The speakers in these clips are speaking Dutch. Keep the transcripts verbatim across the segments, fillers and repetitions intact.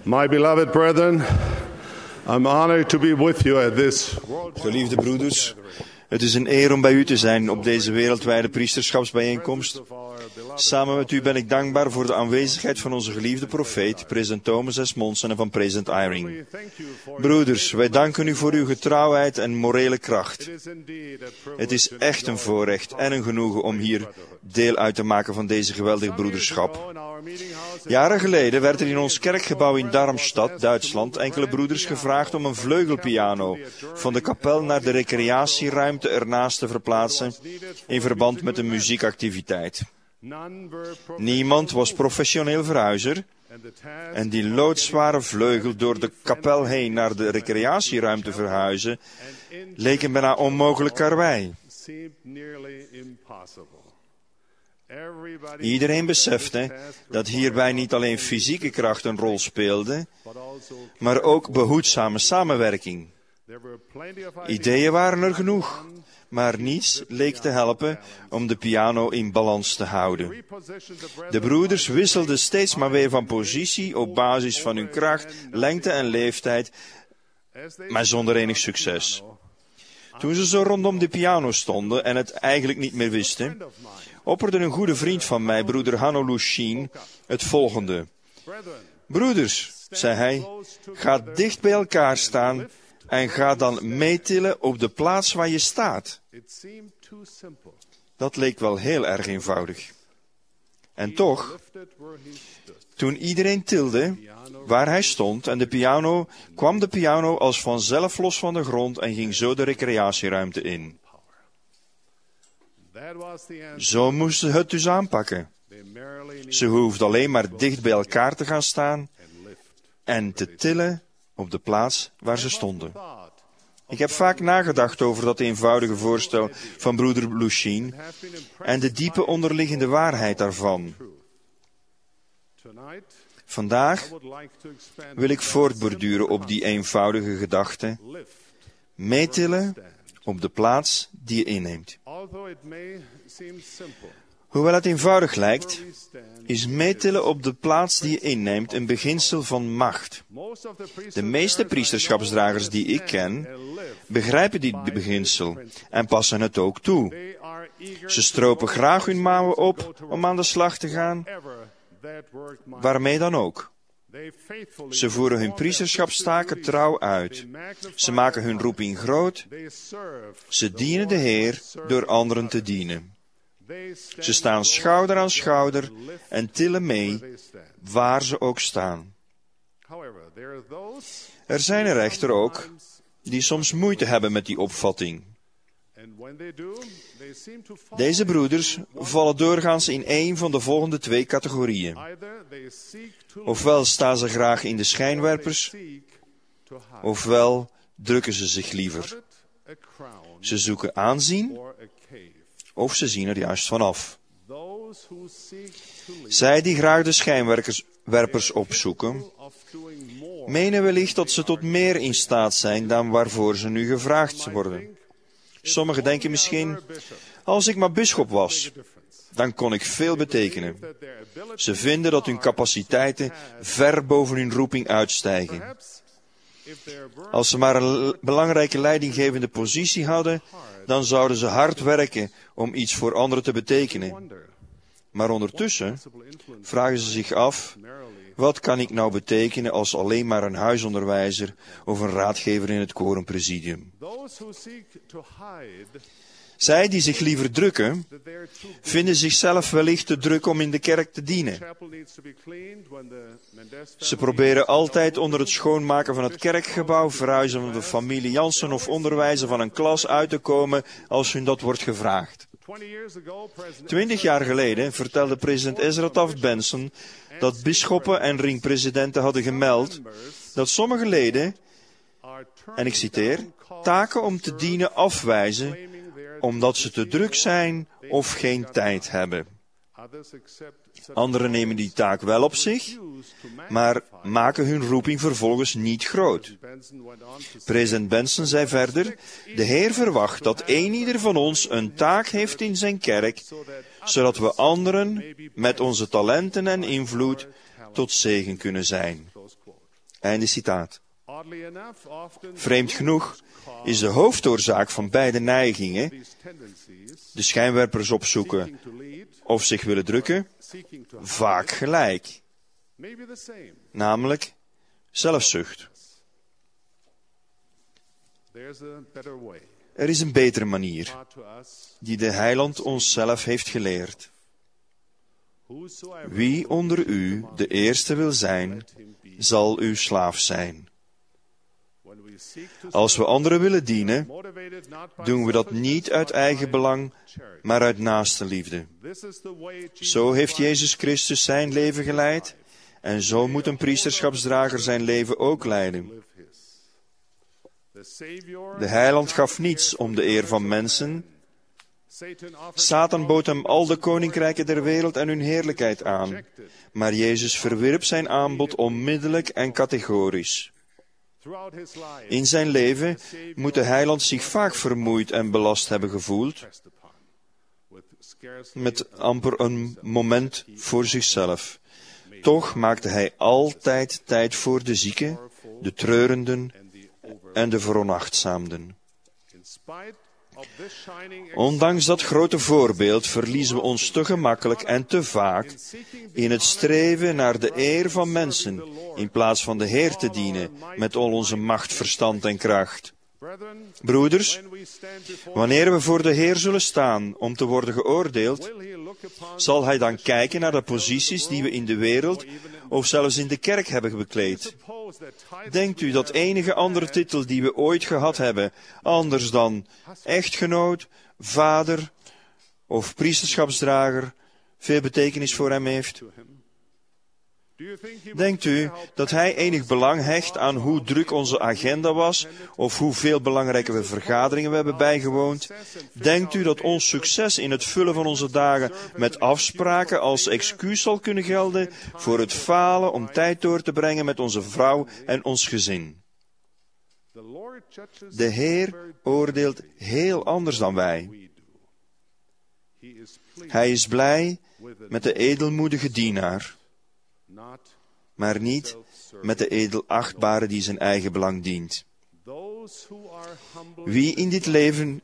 My beloved brethren, I'm honored to be with you at this. Geliefde broeders, het is een eer om bij u te zijn op deze wereldwijde priesterschapsbijeenkomst. Samen met u ben ik dankbaar voor de aanwezigheid van onze geliefde profeet, president Thomas S. Monson en van president Eyring. Broeders, wij danken u voor uw getrouwheid en morele kracht. Het is echt een voorrecht en een genoegen om hier deel uit te maken van deze geweldige broederschap. Jaren geleden werd er in ons kerkgebouw in Darmstadt, Duitsland, enkele broeders gevraagd om een vleugelpiano van de kapel naar de recreatieruimte ernaast te verplaatsen in verband met een muziekactiviteit. Niemand was professioneel verhuizer en die loodzware vleugel door de kapel heen naar de recreatieruimte verhuizen leek een bijna onmogelijk karwei. Iedereen besefte dat hierbij niet alleen fysieke kracht een rol speelde, maar ook behoedzame samenwerking. Ideeën waren er genoeg, maar niets leek te helpen om de piano in balans te houden. De broeders wisselden steeds maar weer van positie op basis van hun kracht, lengte en leeftijd, maar zonder enig succes. Toen ze zo rondom de piano stonden en het eigenlijk niet meer wisten, opperde een goede vriend van mij, broeder Hanno Lushin, het volgende. Broeders, zei hij, ga dicht bij elkaar staan en ga dan meetillen op de plaats waar je staat. Dat leek wel heel erg eenvoudig. En toch, toen iedereen tilde waar hij stond en de piano, kwam de piano als vanzelf los van de grond en ging zo de recreatieruimte in. Zo moesten ze het dus aanpakken. Ze hoefden alleen maar dicht bij elkaar te gaan staan en te tillen op de plaats waar ze stonden. Ik heb vaak nagedacht over dat eenvoudige voorstel van broeder Lushin en de diepe onderliggende waarheid daarvan. Vandaag wil ik voortborduren op die eenvoudige gedachte, meetillen op de plaats die je inneemt. Hoewel het eenvoudig lijkt, is meetillen op de plaats die je inneemt een beginsel van macht. De meeste priesterschapsdragers die ik ken, begrijpen dit beginsel en passen het ook toe. Ze stropen graag hun mouwen op om aan de slag te gaan, waarmee dan ook. Ze voeren hun priesterschapstaken trouw uit. Ze maken hun roeping groot. Ze dienen de Heer door anderen te dienen. Ze staan schouder aan schouder en tillen mee, waar ze ook staan. Er zijn er echter ook die soms moeite hebben met die opvatting. Deze broeders vallen doorgaans in één van de volgende twee categorieën. Ofwel staan ze graag in de schijnwerpers, ofwel drukken ze zich liever. Ze zoeken aanzien, of ze zien er juist vanaf. Zij die graag de schijnwerpers opzoeken, menen wellicht dat ze tot meer in staat zijn dan waarvoor ze nu gevraagd worden. Sommigen denken misschien, als ik maar bisschop was, dan kon ik veel betekenen. Ze vinden dat hun capaciteiten ver boven hun roeping uitstijgen. Als ze maar een belangrijke leidinggevende positie hadden, dan zouden ze hard werken om iets voor anderen te betekenen. Maar ondertussen vragen ze zich af, wat kan ik nou betekenen als alleen maar een huisonderwijzer of een raadgever in het quorumpresidium? Zij die zich liever drukken, vinden zichzelf wellicht te druk om in de kerk te dienen. Ze proberen altijd onder het schoonmaken van het kerkgebouw, verhuizen van de familie Jansen of onderwijzen van een klas uit te komen als hun dat wordt gevraagd. Twintig jaar geleden vertelde president Ezra Taft Benson dat bisschoppen en ringpresidenten hadden gemeld dat sommige leden, en ik citeer, taken om te dienen afwijzen omdat ze te druk zijn of geen tijd hebben. Anderen nemen die taak wel op zich, maar maken hun roeping vervolgens niet groot. President Benson zei verder, de Heer verwacht dat eenieder van ons een taak heeft in zijn kerk, zodat we anderen met onze talenten en invloed tot zegen kunnen zijn. Einde citaat. Vreemd genoeg is de hoofdoorzaak van beide neigingen, de schijnwerpers opzoeken of zich willen drukken, vaak gelijk. Namelijk zelfzucht. Er is een betere manier, die de Heiland ons zelf heeft geleerd. Wie onder u de eerste wil zijn, zal uw slaaf zijn. Als we anderen willen dienen, doen we dat niet uit eigen belang, maar uit naaste liefde. Zo heeft Jezus Christus zijn leven geleid, en zo moet een priesterschapsdrager zijn leven ook leiden. De Heiland gaf niets om de eer van mensen. Satan bood hem al de koninkrijken der wereld en hun heerlijkheid aan. Maar Jezus verwierp zijn aanbod onmiddellijk en categorisch. In zijn leven moet de Heiland zich vaak vermoeid en belast hebben gevoeld, met amper een moment voor zichzelf. Toch maakte hij altijd tijd voor de zieken, de treurenden en de veronachtzaamden. Ondanks dat grote voorbeeld verliezen we ons te gemakkelijk en te vaak in het streven naar de eer van mensen, in plaats van de Heer te dienen met al onze macht, verstand en kracht. Broeders, wanneer we voor de Heer zullen staan om te worden geoordeeld, zal Hij dan kijken naar de posities die we in de wereld of zelfs in de kerk hebben bekleed. Denkt u dat enige andere titel die we ooit gehad hebben, anders dan echtgenoot, vader of priesterschapsdrager, veel betekenis voor hem heeft? Denkt u dat hij enig belang hecht aan hoe druk onze agenda was, of hoeveel belangrijke vergaderingen we hebben bijgewoond? Denkt u dat ons succes in het vullen van onze dagen met afspraken als excuus zal kunnen gelden voor het falen om tijd door te brengen met onze vrouw en ons gezin? De Heer oordeelt heel anders dan wij. Hij is blij met de edelmoedige dienaar, maar niet met de edelachtbare die zijn eigen belang dient. Wie in dit leven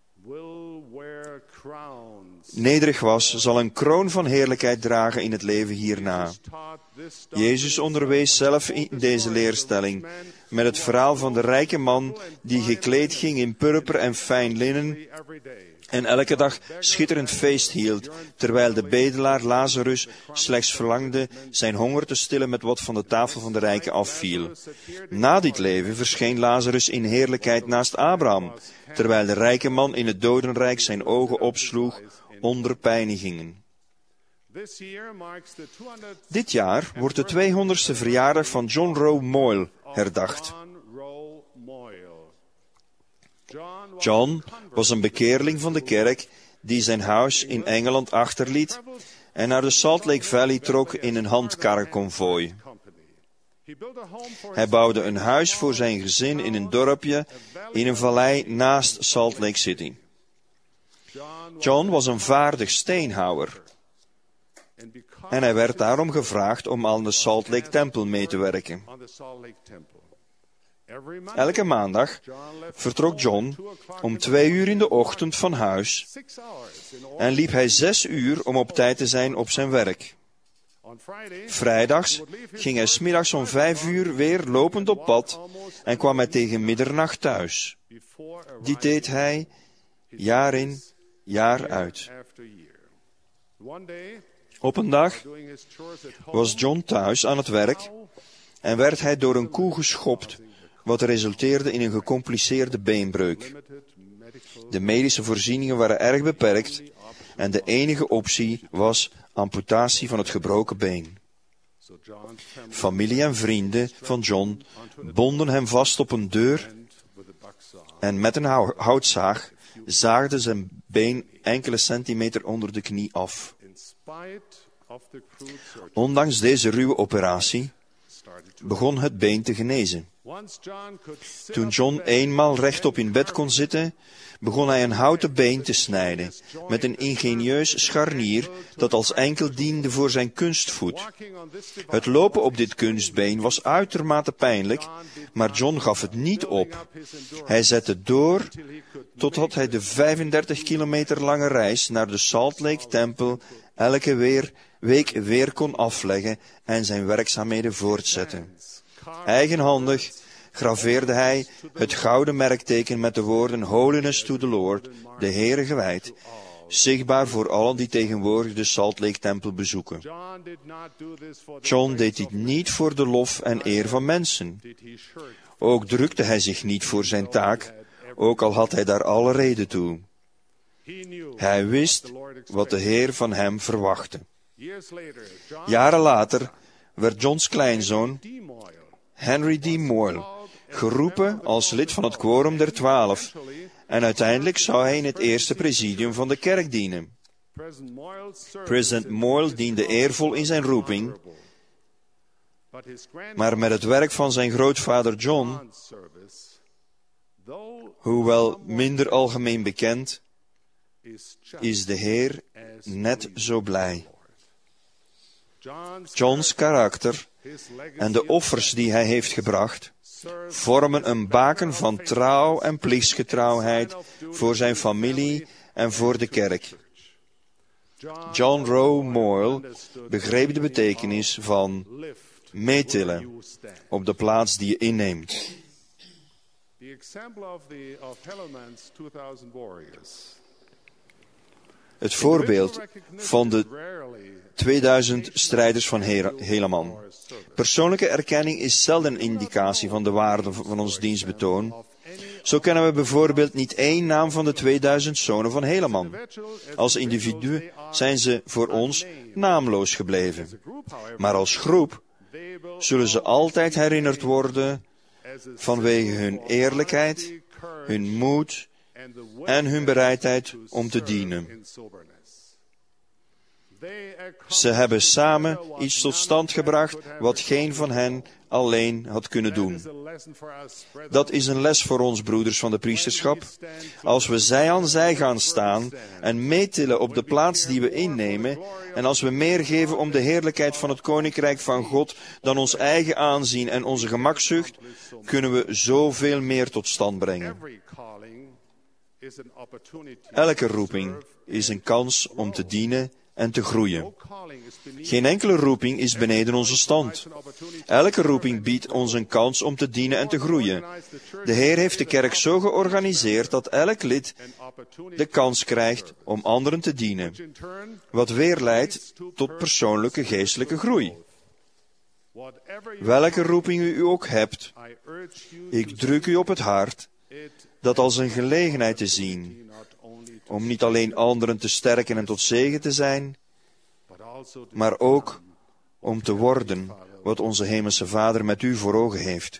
nederig was, zal een kroon van heerlijkheid dragen in het leven hierna. Jezus onderwees zelf in deze leerstelling met het verhaal van de rijke man die gekleed ging in purper en fijn linnen en elke dag schitterend feest hield, terwijl de bedelaar Lazarus slechts verlangde zijn honger te stillen met wat van de tafel van de rijken afviel. Na dit leven verscheen Lazarus in heerlijkheid naast Abraham, terwijl de rijke man in het dodenrijk zijn ogen opsloeg onder pijnigingen. Dit jaar wordt de tweehonderdste verjaardag van John Rowe Moyle herdacht. John was een bekeerling van de kerk die zijn huis in Engeland achterliet en naar de Salt Lake Valley trok in een handkarrenkonvooi. Hij bouwde een huis voor zijn gezin in een dorpje in een vallei naast Salt Lake City. John was een vaardig steenhouwer en hij werd daarom gevraagd om aan de Salt Lake Tempel mee te werken. Elke maandag vertrok John om twee uur in de ochtend van huis en liep hij zes uur om op tijd te zijn op zijn werk. Vrijdags ging hij 's middags om vijf uur weer lopend op pad en kwam hij tegen middernacht thuis. Dit deed hij jaar in, jaar uit. Op een dag was John thuis aan het werk en werd hij door een koe geschopt, wat resulteerde in een gecompliceerde beenbreuk. De medische voorzieningen waren erg beperkt en de enige optie was amputatie van het gebroken been. Familie en vrienden van John bonden hem vast op een deur en met een houtzaag zaagden zijn been enkele centimeter onder de knie af. Ondanks deze ruwe operatie begon het been te genezen. Toen John eenmaal rechtop in bed kon zitten, begon hij een houten been te snijden, met een ingenieus scharnier dat als enkel diende voor zijn kunstvoet. Het lopen op dit kunstbeen was uitermate pijnlijk, maar John gaf het niet op. Hij zette door totdat hij de vijfendertig kilometer lange reis naar de Salt Lake Tempel elke weer, week weer kon afleggen en zijn werkzaamheden voortzetten. Eigenhandig graveerde hij het gouden merkteken met de woorden Holiness to the Lord, de Heere gewijd, zichtbaar voor allen die tegenwoordig de Salt Lake Tempel bezoeken. John deed dit niet voor de lof en eer van mensen. Ook drukte hij zich niet voor zijn taak, ook al had hij daar alle reden toe. Hij wist wat de Heer van hem verwachtte. Jaren later werd Johns kleinzoon, Henry D. Moyle, geroepen als lid van het quorum der twaalf, en uiteindelijk zou hij in het eerste presidium van de kerk dienen. President Moyle diende eervol in zijn roeping, maar met het werk van zijn grootvader John, hoewel minder algemeen bekend, is de Heer net zo blij. Johns karakter en de offers die hij heeft gebracht, vormen een baken van trouw en plichtsgetrouwheid voor zijn familie en voor de kerk. John Rowe Moyle begreep de betekenis van meetillen op de plaats die je inneemt. Het voorbeeld van de tweeduizend strijders van Helaman. Persoonlijke erkenning is zelden een indicatie van de waarde van ons dienstbetoon. Zo kennen we bijvoorbeeld niet één naam van de tweeduizend zonen van Helaman. Als individu zijn ze voor ons naamloos gebleven. Maar als groep zullen ze altijd herinnerd worden vanwege hun eerlijkheid, hun moed en hun bereidheid om te dienen. Ze hebben samen iets tot stand gebracht wat geen van hen alleen had kunnen doen. Dat is een les voor ons, broeders van de priesterschap. Als we zij aan zij gaan staan en meetillen op de plaats die we innemen, en als we meer geven om de heerlijkheid van het Koninkrijk van God dan ons eigen aanzien en onze gemakzucht, kunnen we zoveel meer tot stand brengen. Elke roeping is een kans om te dienen en te groeien. Geen enkele roeping is beneden onze stand. Elke roeping biedt ons een kans om te dienen en te groeien. De Heer heeft de kerk zo georganiseerd dat elk lid de kans krijgt om anderen te dienen, wat weer leidt tot persoonlijke geestelijke groei. Welke roeping u ook hebt, ik druk u op het hart dat als een gelegenheid te zien om niet alleen anderen te sterken en tot zegen te zijn, maar ook om te worden wat onze Hemelse Vader met u voor ogen heeft.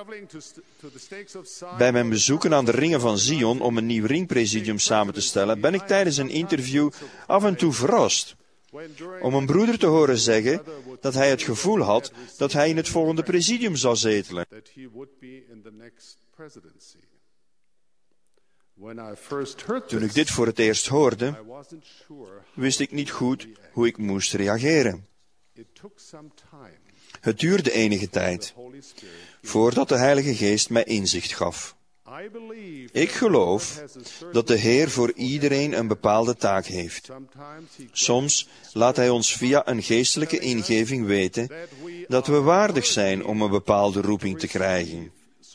Bij mijn bezoeken aan de ringen van Zion om een nieuw ringpresidium samen te stellen, ben ik tijdens een interview af en toe verrast om een broeder te horen zeggen dat hij het gevoel had dat hij in het volgende presidium zou zetelen. Toen ik dit voor het eerst hoorde, wist ik niet goed hoe ik moest reageren. Het duurde enige tijd voordat de Heilige Geest mij inzicht gaf. Ik geloof dat de Heer voor iedereen een bepaalde taak heeft. Soms laat Hij ons via een geestelijke ingeving weten dat we waardig zijn om een bepaalde roeping te krijgen.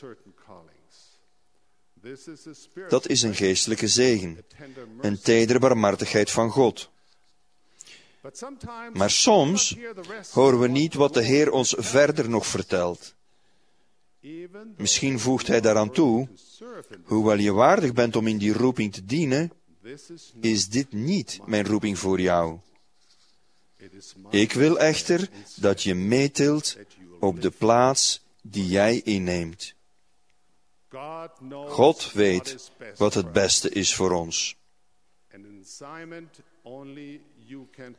Dat is een geestelijke zegen, een tedere barmhartigheid van God. Maar soms horen we niet wat de Heer ons verder nog vertelt. Misschien voegt Hij daaraan toe, hoewel je waardig bent om in die roeping te dienen, is dit niet mijn roeping voor jou. Ik wil echter dat je meetilt op de plaats die jij inneemt. God weet wat het beste is voor ons.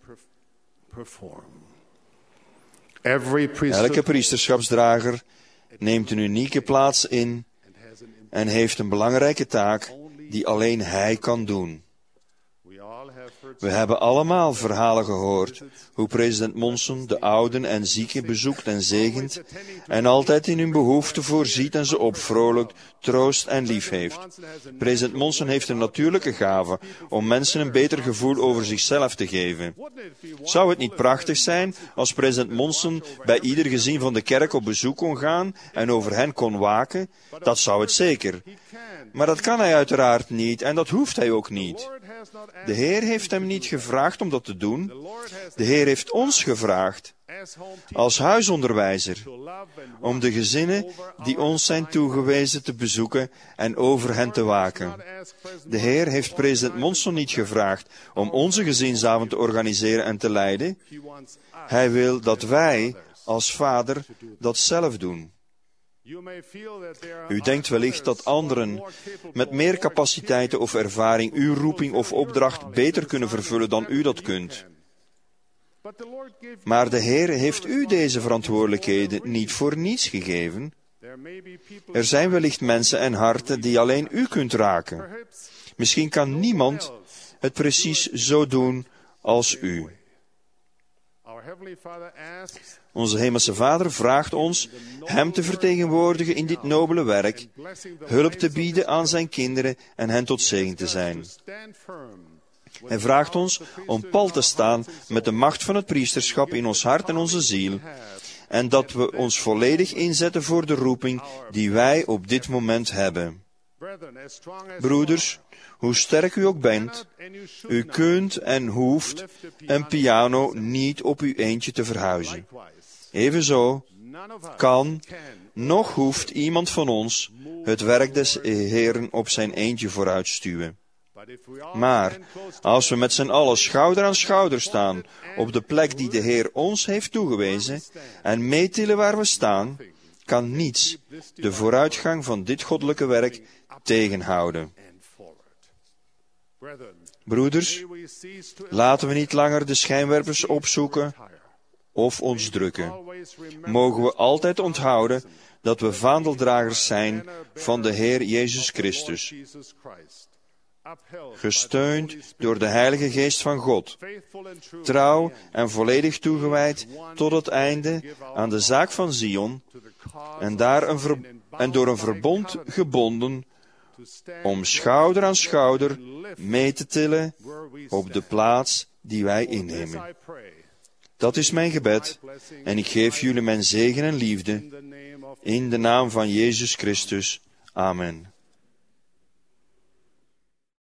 Elke priesterschapsdrager neemt een unieke plaats in en heeft een belangrijke taak die alleen Hij kan doen. We hebben allemaal verhalen gehoord hoe president Monson de ouden en zieken bezoekt en zegent en altijd in hun behoeften voorziet en ze opvrolijkt, troost en lief heeft. President Monson heeft een natuurlijke gave om mensen een beter gevoel over zichzelf te geven. Zou het niet prachtig zijn als president Monson bij ieder gezin van de kerk op bezoek kon gaan en over hen kon waken? Dat zou het zeker. Maar dat kan hij uiteraard niet en dat hoeft hij ook niet. De Heer heeft hem niet gevraagd om dat te doen. De Heer heeft ons gevraagd, als huisonderwijzer, om de gezinnen die ons zijn toegewezen te bezoeken en over hen te waken. De Heer heeft president Monson niet gevraagd om onze gezinsavond te organiseren en te leiden. Hij wil dat wij, als vader, dat zelf doen. U denkt wellicht dat anderen met meer capaciteiten of ervaring uw roeping of opdracht beter kunnen vervullen dan u dat kunt. Maar de Heer heeft u deze verantwoordelijkheden niet voor niets gegeven. Er zijn wellicht mensen en harten die alleen u kunt raken. Misschien kan niemand het precies zo doen als u. Onze Hemelse Vader vraagt ons Hem te vertegenwoordigen in dit nobele werk, hulp te bieden aan zijn kinderen en hen tot zegen te zijn. Hij vraagt ons om pal te staan met de macht van het priesterschap in ons hart en onze ziel, en dat we ons volledig inzetten voor de roeping die wij op dit moment hebben. Broeders, hoe sterk u ook bent, u kunt en hoeft een piano niet op uw eentje te verhuizen. Evenzo kan, noch hoeft iemand van ons het werk des Heeren op zijn eentje vooruitstuwen. Maar als we met z'n allen schouder aan schouder staan op de plek die de Heer ons heeft toegewezen en meetillen waar we staan, kan niets de vooruitgang van dit goddelijke werk tegenhouden. Broeders, laten we niet langer de schijnwerpers opzoeken of ons drukken. Mogen we altijd onthouden dat we vaandeldragers zijn van de Heer Jezus Christus. Gesteund door de Heilige Geest van God, trouw en volledig toegewijd tot het einde aan de zaak van Zion, en, daar een ver- en door een verbond gebonden, om schouder aan schouder mee te tillen op de plaats die wij innemen. Dat is mijn gebed, en ik geef jullie mijn zegen en liefde, in de naam van Jezus Christus. Amen.